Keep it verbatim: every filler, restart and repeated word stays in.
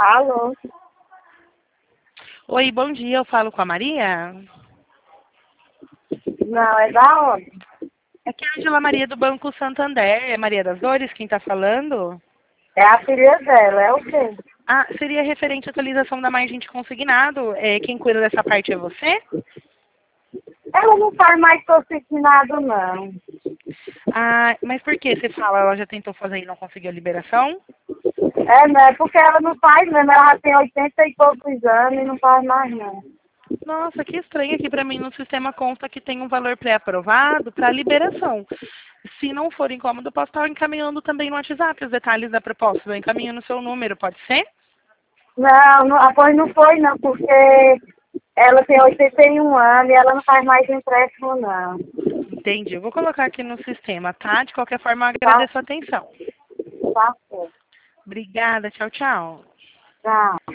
Alô? Oi, bom dia, eu falo com a Maria? Não, é da onde? É que é a Angela Maria do Banco Santander, é Maria das Dores quem está falando? É a filha dela, é o quê? Ah, seria referente à atualização da margem de consignado. É, quem cuida dessa parte é você? Ela não faz mais consignado, não. Ah, mas por que você fala? Ela já tentou fazer e não conseguiu a liberação? É, né? Porque ela não faz mesmo, ela já tem oitenta e poucos anos e não faz mais, não. Nossa, que estranho, aqui para mim no sistema consta que tem um valor pré-aprovado para liberação. Se não for incômodo, eu posso estar encaminhando também no WhatsApp os detalhes da proposta. Eu encaminho no seu número, pode ser? Não, não, a pois não foi, não, porque ela tem oitenta e um anos e ela não faz mais empréstimo, não. Entendi. Eu vou colocar aqui no sistema, tá? De qualquer forma, eu Tá, agradeço a atenção. tá certo. Obrigada. Tchau, tchau. Tchau.